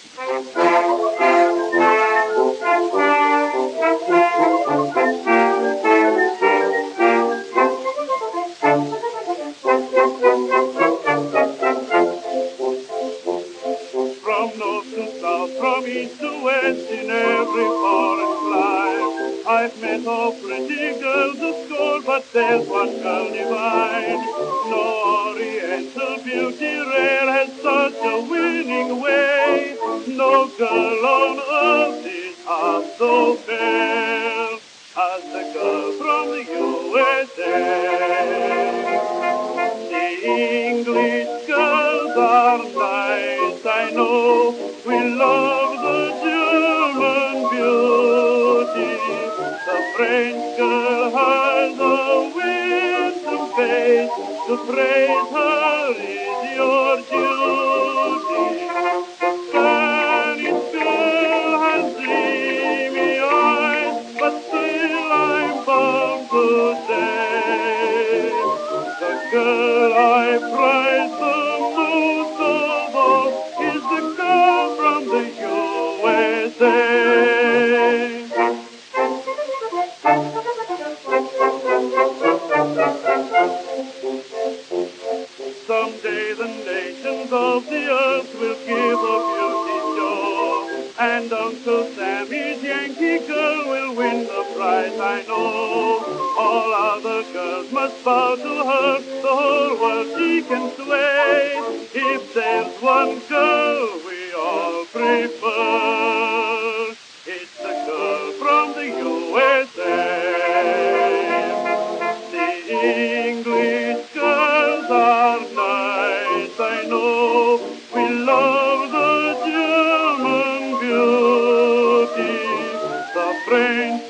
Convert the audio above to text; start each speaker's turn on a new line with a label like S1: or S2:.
S1: From north to south, from east to west, in every foreign clime, I've met all pretty girls a score, but there's one girl divine. No oriental beauty rare has such a winning way. No girl on earth is half so fair as the girl from the USA. The English girls are nice, I know. We love the German beauty. The French girl has a winsome face. To praise her is your duty. The Spanish girl has dreamy eyes, but still I'm bound to say the girl I prize the most of all is the girl from the USA. Someday the nations of the earth will give a beauty show, and Uncle Sammy's Yankee girl will win the prize, I know. All other girls must bow to her, the whole world she can sway. If there's one girl we all prefer, it's the girl from the USA. The English girls are nice, I know. We love the German beauty. The French